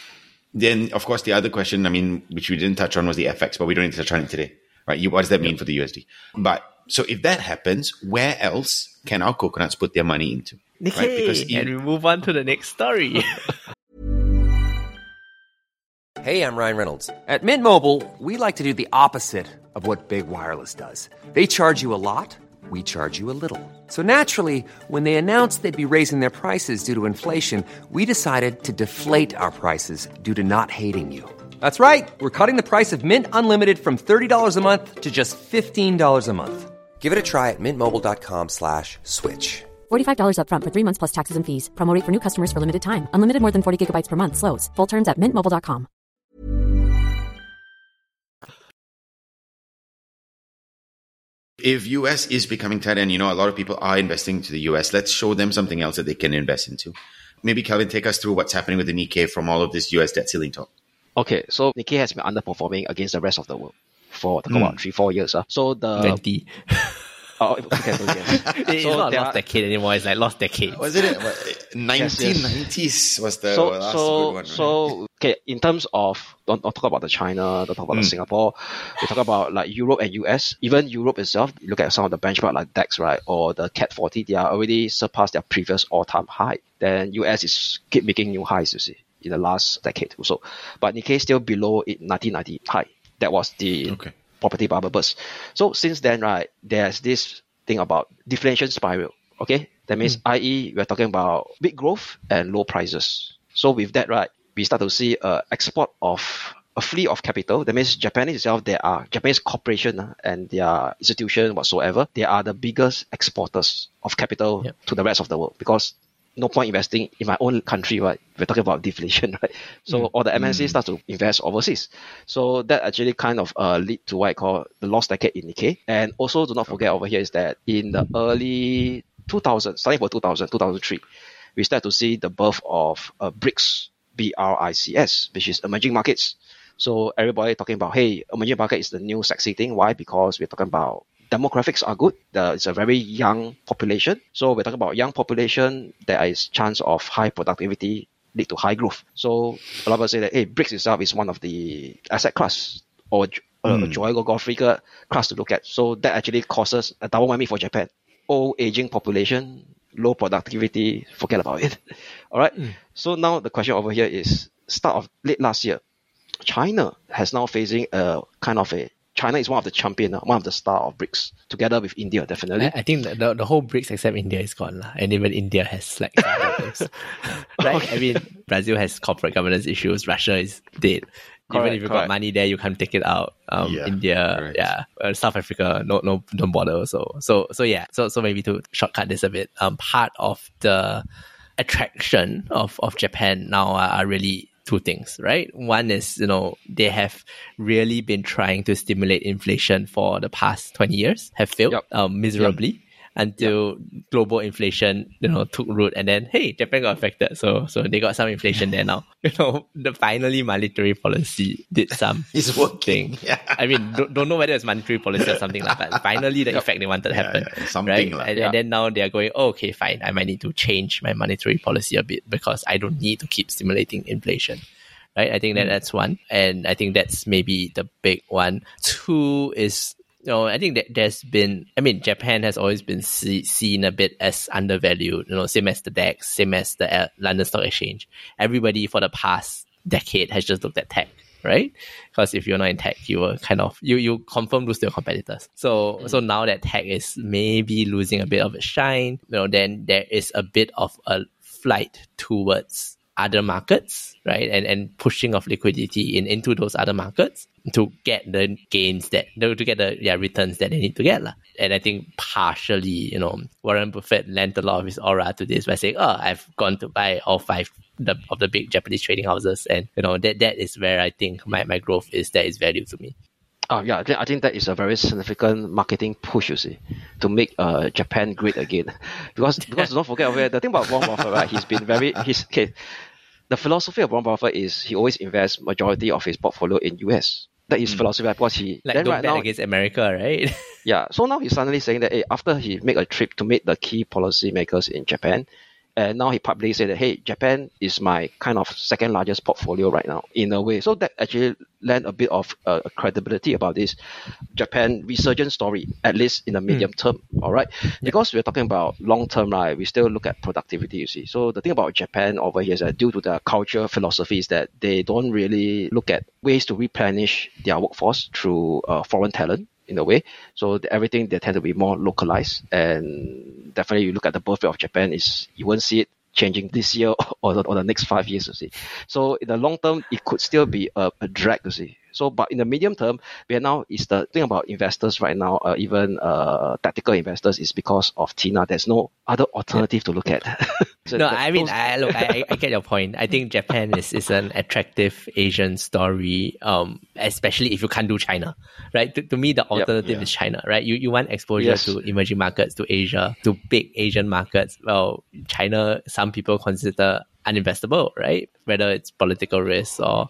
Speaker 1: Then, of course, the other question, I mean, which we didn't touch on was the F X, but we don't need to touch on it today. Right? You, what does that mean for the U S D? But so if that happens, where else can our coconuts put their money into?
Speaker 4: Right? Because and we move on to the next story.
Speaker 6: Hey, I'm Ryan Reynolds. At Mint Mobile, we like to do the opposite of what Big Wireless does. They charge you a lot, we charge you a little. So naturally, when they announced they'd be raising their prices due to inflation, we decided to deflate our prices due to not hating you. That's right. We're cutting the price of Mint Unlimited from thirty dollars a month to just fifteen dollars a month. Give it a try at mintmobile.com slash switch.
Speaker 7: forty-five dollars up front for three months plus taxes and fees. Promo rate for new customers for limited time. Unlimited more than forty gigabytes per month. Slows full terms at mint mobile dot com.
Speaker 1: If U S is becoming tight and, you know, a lot of people are investing into the U S, let's show them something else that they can invest into. Maybe, Kelvin, take us through what's happening with the Nikkei from all of this U S debt ceiling talk.
Speaker 5: Okay, so Nikkei has been underperforming against the rest of the world for talk
Speaker 1: Mm.
Speaker 5: about three, four years. Uh. So the
Speaker 4: twenty.
Speaker 5: Oh, okay, so yes.
Speaker 4: It's
Speaker 5: So
Speaker 4: not
Speaker 5: there
Speaker 4: lost
Speaker 5: are-
Speaker 4: decade anymore. It's like lost decade.
Speaker 1: Was it nineteen nineties was the
Speaker 5: so
Speaker 1: last
Speaker 5: so
Speaker 1: good one, right?
Speaker 5: so okay, in terms of don't, don't talk about the China, don't talk about the
Speaker 1: Mm.
Speaker 5: Singapore, we talk about like Europe and U S. Even Europe itself, you look at some of the benchmark like DAX, right, or the C A C forty, they are already surpassed their previous all-time high. Then U S is keep making new highs, you see, in the last decade or so. But Nikkei is still below it nineteen ninety high. That was the
Speaker 1: Okay.
Speaker 5: property bubble burst. So since then, right, there's this thing about deflation spiral. Okay, that means,
Speaker 1: Mm.
Speaker 5: that is, we're talking about big growth and low prices. So with that, right, we start to see a export of a fleet of capital. That means Japan itself, there are Japanese corporation uh, and their institution whatsoever. They are the biggest exporters of capital
Speaker 4: Yep.
Speaker 5: to the rest of the world because no point investing in my own country, right? We're talking about deflation, right? So all the M N Cs start to invest overseas. So that actually kind of uh, lead to what I call the lost decade in Nikkei. And also do not forget over here is that in the early two thousands, starting for two thousand, two thousand three, we start to see the birth of uh, BRICS, B R I C S, which is emerging markets. So everybody talking about, hey, emerging market is the new sexy thing. Why? Because we're talking about demographics are good. The, it's a very young population. So we're talking about young population. There is chance of high productivity lead to high growth. So a lot of people say that, hey, BRICS itself is one of the asset class or a
Speaker 1: Mm.
Speaker 5: geographical class to look at. So that actually causes a double whammy for Japan. Old aging population, low productivity, forget about it. All right. So now the question over here is start of late last year, China has now facing a kind of a China is one of the champion, uh, one of the star of BRICS, together with India, definitely.
Speaker 4: I, I think the, the, the whole BRICS except India is gone, lah, and even India has slack. Right? I mean, Brazil has corporate governance issues. Russia is dead.
Speaker 5: Correct,
Speaker 4: even if you've
Speaker 5: correct.
Speaker 4: got money there, you can't take it out. Um,
Speaker 1: Yeah,
Speaker 4: India,
Speaker 1: correct.
Speaker 4: yeah, uh, South Africa, no, no, don't bother. So, so, so yeah. So, so maybe to shortcut this a bit, um, part of the attraction of of Japan now are, are really two things, right? One is, you know, they have really been trying to stimulate inflation for the past twenty years, have failed
Speaker 5: Yep.
Speaker 4: um, miserably. Until global inflation, you know, took root, and then hey, Japan got affected, so so they got some inflation there now. You know, the finally monetary policy did some
Speaker 1: It's working.
Speaker 4: thing.
Speaker 1: Yeah.
Speaker 4: I mean, don't, don't know whether it's monetary policy or something like that. Finally, the effect they wanted happened,
Speaker 1: yeah, something
Speaker 4: right?
Speaker 1: like
Speaker 4: and,
Speaker 5: that.
Speaker 4: and then now they are going, oh, okay, fine. I might need to change my monetary policy a bit because I don't need to keep stimulating inflation. Right? I think that that's one, and I think that's maybe the big one. Two is, you know, I think that there's been, I mean, Japan has always been see, seen a bit as undervalued, you know, same as the DAX, same as the uh, London Stock Exchange. Everybody for the past decade has just looked at tech, right? Because if you're not in tech, you were kind of, you, you confirm lose to your competitors. So, so now that tech is maybe losing a bit of its shine, you know, then there is a bit of a flight towards other markets, right? And and pushing of liquidity in into those other markets to get the gains that, to get the yeah returns that they need to get. La. And I think partially, you know, Warren Buffett lent a lot of his aura to this by saying, oh, I've gone to buy all five the, of the big Japanese trading houses. And, you know, that that is where I think my, my growth is, that is value to me.
Speaker 5: Oh, yeah, I think, I think that is a very significant marketing push, you see, to make uh, Japan great again. Because because don't forget, okay, the thing about Warren Buffett, right, he's been very, he's, okay, the philosophy of Warren Buffett is he always invests majority of his portfolio in U S. That is mm. philosophy, right? Because he,
Speaker 4: like,
Speaker 5: then
Speaker 4: don't
Speaker 5: right
Speaker 4: bet
Speaker 5: now,
Speaker 4: against America, right?
Speaker 5: yeah, so now he's suddenly saying that hey, after he make a trip to meet the key policy makers in Japan, And now he publicly said that, hey, Japan is my kind of second largest portfolio right now, in a way. So that actually lent a bit of uh, credibility about this Japan resurgence story, at least in the medium mm. term, all right? Yeah. Because we're talking about long term, right? We still look at productivity, you see. So the thing about Japan over here is that due to their culture philosophy is that they don't really look at ways to replenish their workforce through uh, foreign talent, in a way. So the, everything, they tend to be more localized. And definitely you look at the birth rate of Japan, is you won't see it changing this year or the, or the next five years, you see. So in the long term, it could still be a, a drag, you see. So, but in the medium term, where now is the thing about investors right now, uh, even uh, tactical investors, is because of TINA. There's no other alternative to look at.
Speaker 4: So no, I mean, I, look, I, I get your point. I think Japan is, is an attractive Asian story, um, especially if you can't do China, right? To, to me, the alternative yep, yeah. is China, right? You you want exposure yes. to emerging markets, to Asia, to big Asian markets. Well, China, some people consider uninvestable, right? Whether it's political risk or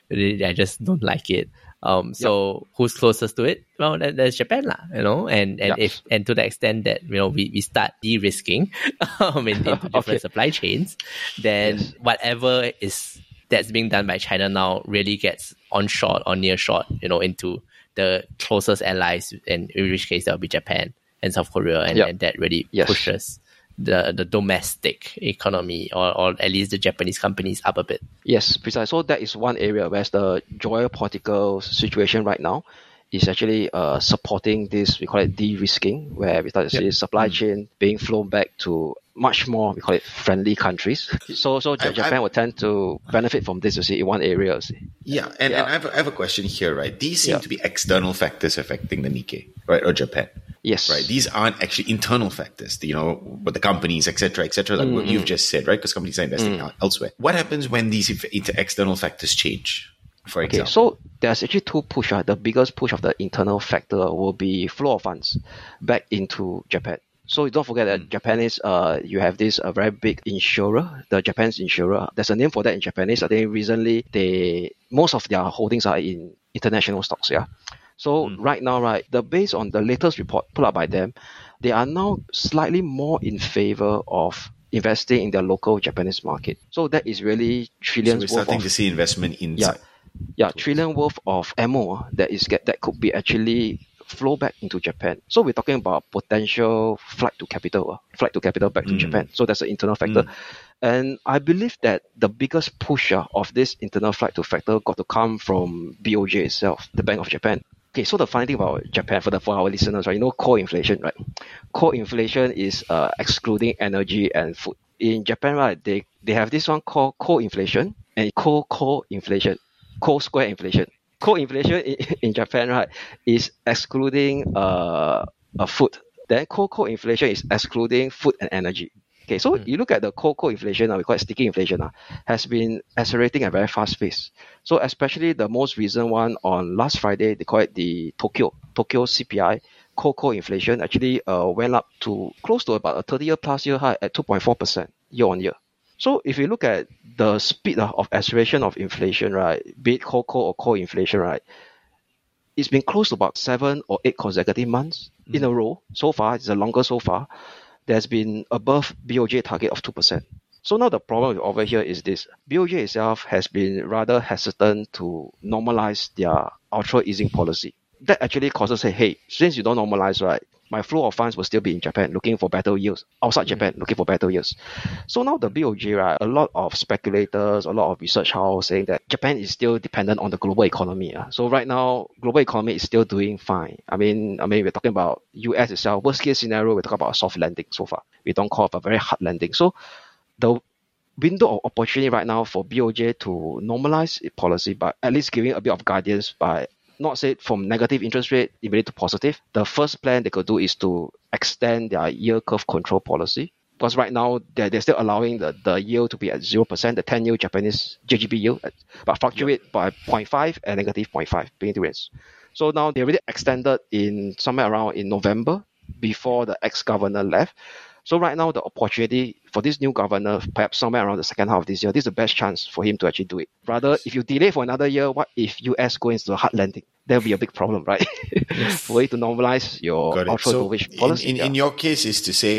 Speaker 4: I just don't like it. Um, so yep. who's closest to it? Well, that, that's Japan, lah. You know, and and yep. if and to the extent that you know we, we start de-risking um, in, in different okay. supply chains, then yes. whatever is that's being done by China now really gets onshore or nearshore, you know, into the closest allies, and in which case that will be Japan and South Korea, and, yep. and that really yes. pushes the the domestic economy, or, or at least the Japanese companies, up a bit.
Speaker 5: Yes, precisely. So that is one area where the geopolitical situation right now is actually uh, supporting this, we call it de-risking, where we start to yep. see supply chain being flown back to much more, we call it friendly countries. So so I, Japan I, will tend to benefit from this, you see, in one area. You see.
Speaker 1: Yeah, and, yeah. and I, have, I have a question here, right? These seem yeah. to be external factors affecting the Nikkei, right, or Japan.
Speaker 5: Yes.
Speaker 1: Right. These aren't actually internal factors, you know, with the companies, et cetera, et cetera, like mm-hmm. what you've just said, right? Because companies are investing mm. elsewhere. What happens when these inter- external factors change, for
Speaker 5: okay,
Speaker 1: example?
Speaker 5: So there's actually two push. Uh, the biggest push of the internal factor will be flow of funds back into Japan. So don't forget that mm. Japanese, uh, you have this uh, very big insurer, the Japan's insurer. There's a name for that in Japanese. I think recently they, most of their holdings are in international stocks, yeah. So mm. right now, right, the based on the latest report put out by them, they are now slightly more in favor of investing in the local Japanese market. So that is really trillions worth.
Speaker 1: So we're starting
Speaker 5: of,
Speaker 1: to see investment inside.
Speaker 5: Yeah, yeah, trillion worth of ammo that is get that could be actually flow back into Japan. So we're talking about potential flight to capital, uh, flight to capital back mm. to Japan. So that's an internal factor. Mm. And I believe that the biggest pusher of this internal flight to factor got to come from B O J itself, the Bank of Japan. Okay, so the funny thing about Japan, for the for our listeners, right, you know, core inflation, right? Core inflation is uh, excluding energy and food. In Japan, right, they, they have this one called core inflation and core core inflation, core square inflation. Core inflation in, in Japan, right, is excluding uh, uh food. Then core core inflation is excluding food and energy. Okay, so mm. you look at the core core inflation, uh, we call it sticky inflation, uh, has been accelerating at a very fast pace. So especially the most recent one on last Friday, they call it the Tokyo Tokyo C P I core core inflation actually uh, went up to close to about a thirty-year plus year high at two point four percent year on year. So if you look at the speed uh, of acceleration of inflation, right, be it core core or core inflation, right, it's been close to about seven or eight consecutive months mm. in a row so far. It's the longest so far. There's been above B O J target of two percent. So now the problem over here is this. B O J itself has been rather hesitant to normalize their ultra easing policy. That actually causes, say, hey, since you don't normalize, right, my flow of funds will still be in Japan looking for better yields. Outside Japan, looking for better yields. So now the B O J, right, a lot of speculators, a lot of research houses saying that Japan is still dependent on the global economy. Uh. So right now, global economy is still doing fine. I mean, I mean, we're talking about U S itself. Worst case scenario, we're talking about a soft landing so far. We don't call it a very hard landing. So the window of opportunity right now for B O J to normalize its policy, but at least giving a bit of guidance by not say from negative interest rate immediately to positive. The first plan they could do is to extend their yield curve control policy. Because right now, they're, they're still allowing the, the yield to be at zero percent, the ten-year Japanese J G B yield, but fluctuate yeah. by zero point five and negative zero point five between the rates. So now they already extended in somewhere around in November before the ex-governor left. So right now, the opportunity for this new governor, perhaps somewhere around the second half of this year, this is the best chance for him to actually do it. Rather, if you delay for another year, what if U S goes into a hard landing? There will be a big problem, right? Yes. For you to normalize your ultra
Speaker 1: so
Speaker 5: dovish policy.
Speaker 1: In, in,
Speaker 5: yeah.
Speaker 1: in your case is to say,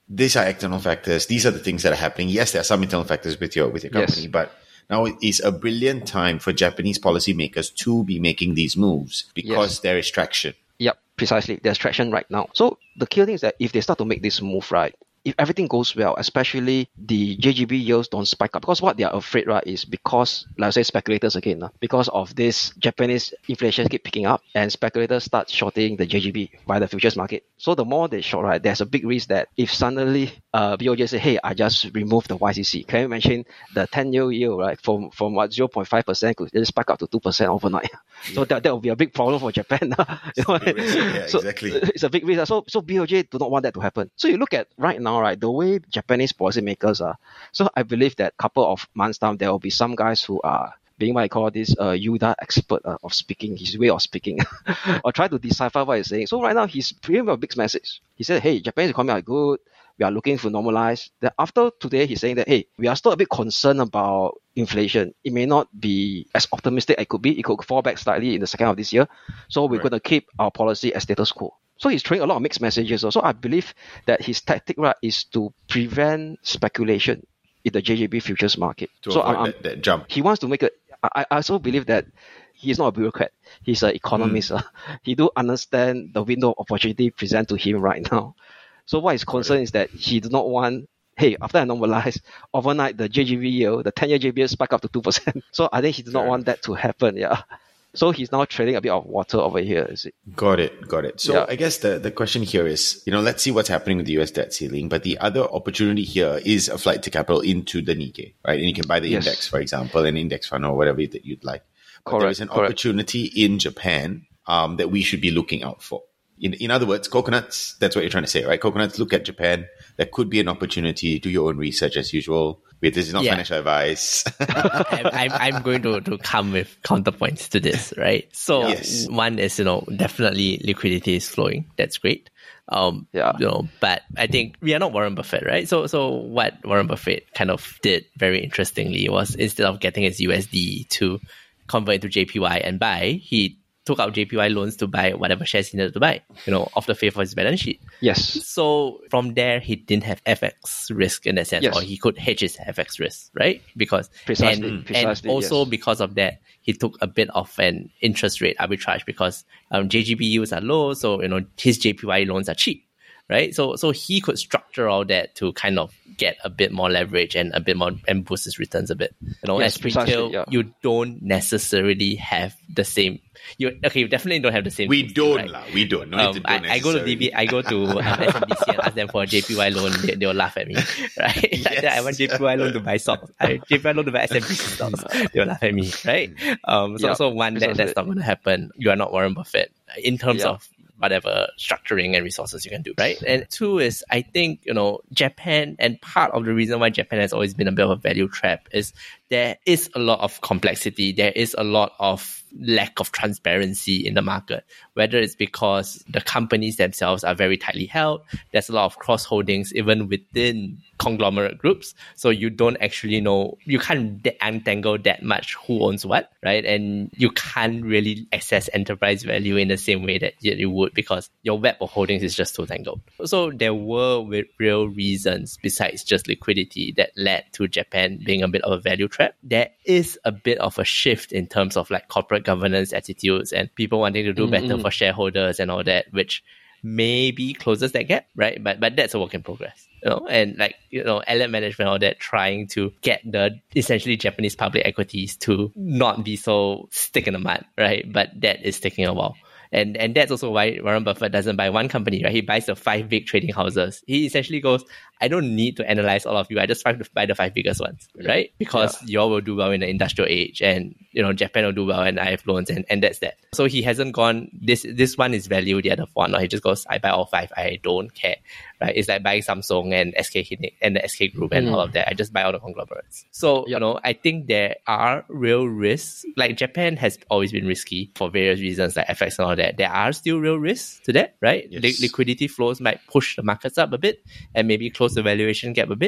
Speaker 1: these are external factors. These are the things that are happening. Yes, there are some internal factors with your with your company,
Speaker 5: Yes.
Speaker 1: but now it is a brilliant time for Japanese policymakers to be making these moves because
Speaker 5: Yes.
Speaker 1: there is traction.
Speaker 5: Yep, precisely. There's traction right now. So the key thing is that if they start to make this move, right, if everything goes well, especially the J G B yields don't spike up, because what they are afraid, right, is because, let's say speculators again, uh, because of this Japanese inflation keep picking up and speculators start shorting the J G B by the futures market. So the more they short, right, there's a big risk that if suddenly uh, B O J say, hey, I just removed the Y C C, can you imagine the ten-year yield, right, from, from what, zero point five percent could just spike up to two percent overnight. So that, that will be a big problem for Japan. You know?
Speaker 1: big risk. Yeah,
Speaker 5: So
Speaker 1: exactly.
Speaker 5: it's a big risk. So, so B O J do not want that to happen. So you look at right now, right, the way Japanese policymakers are. So I believe that couple of months down, there will be some guys who are being what I call this uh, Yuda expert uh, of speaking, his way of speaking, or try to decipher what he's saying. So right now, he's bringing a big message. He said, hey, Japanese economy are good. We are looking for normalize. Then after today, he's saying that, hey, we are still a bit concerned about inflation. It may not be as optimistic as it could be. It could fall back slightly in the second half of this year. So we're
Speaker 1: Right.
Speaker 5: going to keep our policy as status quo. So he's throwing a lot of mixed messages. So I believe that his tactic, right, is to prevent speculation in the J G B futures market.
Speaker 1: To
Speaker 5: so
Speaker 1: avoid
Speaker 5: I'm-
Speaker 1: that, that jump.
Speaker 5: he wants to make it. I, I also believe that he's not a bureaucrat. He's an economist. uh. He do understand the window of opportunity present to him right now. So what his concern is that he does not want, hey, after I normalize, overnight the J G B yield, the ten-year J B yield spike up to two percent. So I think he does not
Speaker 1: Fair
Speaker 5: want that to happen. Yeah. So he's now trading a bit of water over here. Is it?
Speaker 1: Got it. Got it. So
Speaker 5: Yeah.
Speaker 1: I guess the, the question here is, you know, let's see what's happening with the U S debt ceiling. But the other opportunity here is a flight to capital into the Nikkei, right? And you can buy the
Speaker 5: Yes.
Speaker 1: index, for example, an index fund or whatever that you'd like. But there
Speaker 5: Correct,
Speaker 1: is an
Speaker 5: correct.
Speaker 1: opportunity in Japan um, that we should be looking out for. In, in other words, coconuts, that's what you're trying to say, right? Coconuts, look at Japan. There could be an opportunity. Do your own research as usual. Wait, this is not
Speaker 4: Yeah.
Speaker 1: financial advice.
Speaker 4: I'm, I'm, I'm going to, to come with counterpoints to this, right? So
Speaker 1: Yes.
Speaker 4: one is, you know, definitely liquidity is flowing. That's great. Um,
Speaker 5: Yeah.
Speaker 4: you know, but I think we are not Warren Buffett, right? So, so what Warren Buffett kind of did very interestingly was instead of getting his U S D to convert into J P Y and buy, he took out J P Y loans to buy whatever shares he needed to buy, you know, off the face of his balance sheet.
Speaker 5: Yes.
Speaker 4: So from there, he didn't have F X risk in that sense,
Speaker 5: Yes.
Speaker 4: or he could hedge his F X risk, right? Because
Speaker 5: Precisely,
Speaker 4: and,
Speaker 5: precisely,
Speaker 4: and also
Speaker 5: yes.
Speaker 4: because of that, he took a bit of an interest rate arbitrage because um, J G B yields are low, so you know his J P Y loans are cheap, right? So so he could structure all that to kind of get a bit more leverage and a bit more and boost his returns a bit. You know,
Speaker 5: Yes,
Speaker 4: as
Speaker 5: precisely,
Speaker 4: retail,
Speaker 5: yeah.
Speaker 4: you don't necessarily have the same. You okay? You definitely don't have the same.
Speaker 1: we
Speaker 4: tools,
Speaker 1: don't,
Speaker 4: right?
Speaker 1: lah. We don't. No need
Speaker 4: Um,
Speaker 1: to
Speaker 4: I,
Speaker 1: don't
Speaker 4: I go to
Speaker 1: necessarily.
Speaker 4: D B, I go to um, S M B C and ask them for a J P Y loan. They, they'll laugh at me, right? Like,
Speaker 1: Yes.
Speaker 4: I want J P Y loan to buy stocks. I J P Y loan to buy S M B C stocks. They'll laugh at me, right? Um, so,
Speaker 5: Yeah,
Speaker 4: so one that, that's not going to happen. You are not Warren Buffett in terms
Speaker 5: Yeah.
Speaker 4: of whatever structuring and resources you can do, right? And two is, I think, you know, Japan, and part of the reason why Japan has always been a bit of a value trap is there is a lot of complexity. There is a lot of lack of transparency in the market, whether it's because the companies themselves are very tightly held. There's a lot of cross holdings even within conglomerate groups. So you don't actually know, you can't de- untangle that much who owns what, right? And you can't really access enterprise value in the same way that you you would because your web of holdings is just too tangled. So there were wi- real reasons besides just liquidity that led to Japan being a bit of a value trap. There is a bit of a shift in terms of like corporate governance attitudes and people wanting to do better for shareholders and all that, which maybe closes that gap, right? But but that's a work in progress, you know. And like you know, Elliott Management, all that, trying to get the essentially Japanese public equities to not be so stick in the mud, right? But that is taking a while. And and that's also why Warren Buffett doesn't buy one company, right? He buys the five big trading houses. He essentially goes, I don't need to analyze all of you. I just try to buy the five biggest ones, right? Because y'all will do well in the industrial age and, you know, Japan will do well and I have loans and, and that's that. So he hasn't gone, this this one is value, the other one. No, he just goes, I buy all five. I don't care, right? It's like buying Samsung and S K Hynix and the S K Group and all of that. I just buy all the conglomerates. So, you know, I think there are real risks. Like Japan has always been risky for various reasons, like F X and all that. There are still real risks to that, right?
Speaker 1: Yes.
Speaker 4: Li- liquidity flows might push the markets up a bit and maybe close the valuation gap a bit.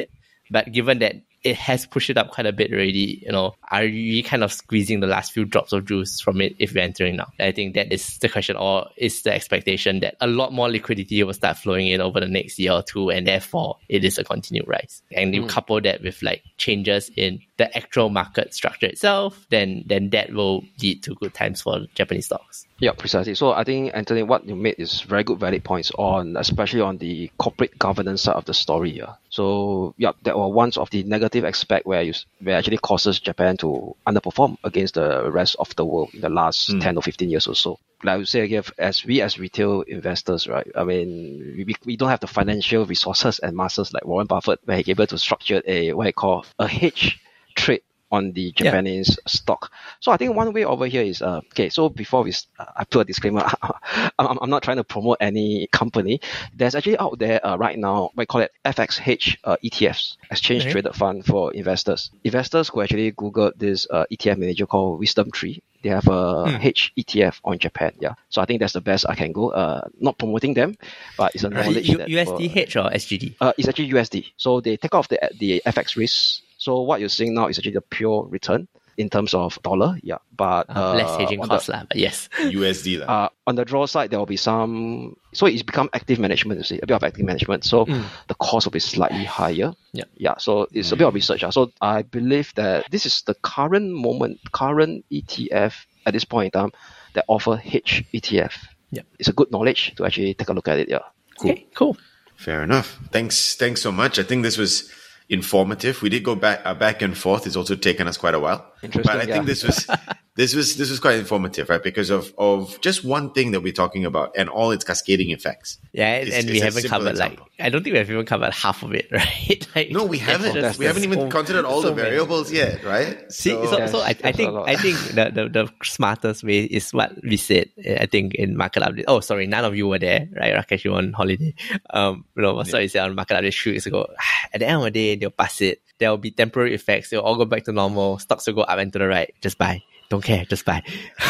Speaker 4: But given that it has pushed it up quite a bit already, you know, are you kind of squeezing the last few drops of juice from it if you're entering now? I think that is the question, or is the expectation that a lot more liquidity will start flowing in over the next year or two, and therefore it is a continued rise. And you mm. couple that with like changes in the actual market structure itself, then then that will lead to good times for Japanese stocks.
Speaker 5: Yeah, precisely. So I think, Anthony, what you made is very good valid points on, especially on the corporate governance side of the story. Yeah. So yeah, that were one of the negative aspects where you where actually causes Japan to underperform against the rest of the world in the last mm. ten or fifteen years or so. Like I would say again, as we as retail investors, right? I mean, we we don't have the financial resources and muscles like Warren Buffett, where he's able to structure a what I call a hedge trade on the Japanese yeah. stock. So I think one way over here is, uh, okay, so before we, uh, I put a disclaimer, I'm, I'm not trying to promote any company. There's actually out there uh, right now, we call it F X H uh, E T Fs, exchange traded okay. fund for investors. Investors who actually Googled this uh, E T F manager called Wisdom Tree. They have a hmm. H E T F on Japan. Yeah. So I think that's the best I can go. Uh, not promoting them, but it's a knowledge
Speaker 4: U-
Speaker 5: that
Speaker 4: U S D H or S G D?
Speaker 5: Uh, it's actually U S D. So they take off the, the F X risk. So what you're seeing now is actually the pure return in terms of dollar, yeah. But uh,
Speaker 4: uh, less hedging cost, the, lah, but yes.
Speaker 1: U S D.
Speaker 5: Uh, on the draw side, there will be some. So it's become active management, you see, a bit of active management. So mm. the cost will be slightly higher.
Speaker 4: Yeah.
Speaker 5: Yeah. So it's mm. a bit of research. Uh. So I believe that this is the current moment, current E T F at this point in time that offer H E T F.
Speaker 4: Yeah.
Speaker 5: It's a good knowledge to actually take a look at it. Yeah.
Speaker 4: Cool. Okay, cool.
Speaker 1: Fair enough. Thanks. Thanks so much. I think this was informative. We did go back uh, back and forth. It's also taken us quite a while.
Speaker 5: Interesting,
Speaker 1: but I
Speaker 5: yeah.
Speaker 1: think this was this was this was quite informative, right? Because of of just one thing that we're talking about and all its cascading effects.
Speaker 4: Yeah, and,
Speaker 1: it's,
Speaker 4: and we haven't covered example. like I don't think we have even covered half of it, right? Like,
Speaker 1: no, we haven't.
Speaker 5: Just,
Speaker 1: we haven't even
Speaker 4: so,
Speaker 1: considered all
Speaker 4: so
Speaker 1: the variables
Speaker 4: many.
Speaker 1: yet, right?
Speaker 4: See, so, so, so I, I think I think the, the the smartest way is what we said. I think in market update. Oh, sorry, none of you were there, right? Rakesh, you were on holiday. Um, you know, sorry, yeah. said on market update three weeks ago. At the end of the day, they'll pass it. There will be temporary effects. They'll all go back to normal. Stocks will go up and to the right. Just buy. Don't care. Just buy.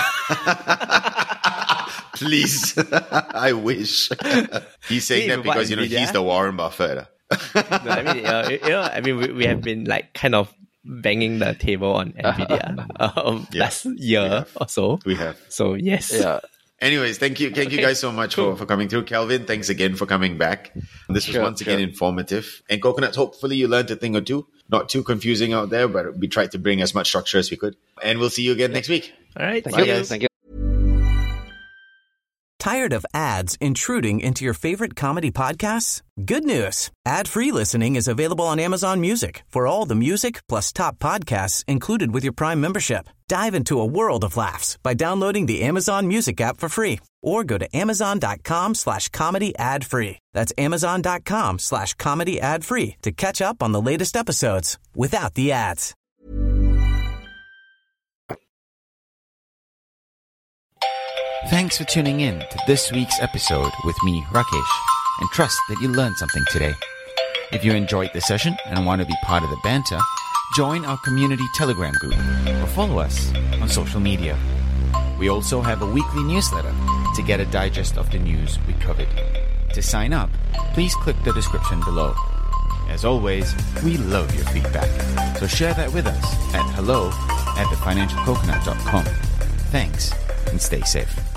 Speaker 1: Please. I wish. He's saying that because, you know, he's the Warren Buffett.
Speaker 4: no, I mean, uh, you know, I mean, we, we have been like kind of banging the table on NVIDIA um, yeah, last year or so.
Speaker 1: We have.
Speaker 4: So, yes.
Speaker 5: Yeah.
Speaker 1: Anyways, thank you. Thank okay. you guys so much cool. for, for coming through. Kelvin, thanks again for coming back. This was sure, once again sure. informative. And Coconuts, hopefully you learned a thing or two. Not too confusing out there, but we tried to bring as much structure as we could. And we'll see you again next week.
Speaker 4: All right.
Speaker 5: Thank you. Guys. Thank you.
Speaker 8: Tired of ads intruding into your favorite comedy podcasts? Good news. Ad-free listening is available on Amazon Music for all the music plus top podcasts included with your Prime membership. Dive into a world of laughs by downloading the Amazon Music app for free or go to amazon.com slash comedy ad free. That's amazon.com slash comedy ad free to catch up on the latest episodes without the ads.
Speaker 9: Thanks for tuning in to this week's episode with me, Rakesh, and trust that you learned something today. If you enjoyed the session and want to be part of the banter, join our community Telegram group or follow us on social media. We also have a weekly newsletter to get a digest of the news we covered. To sign up, please click the description below. As always, we love your feedback, so share that with us at hello at the financial coconut dot com. Thanks, and stay safe.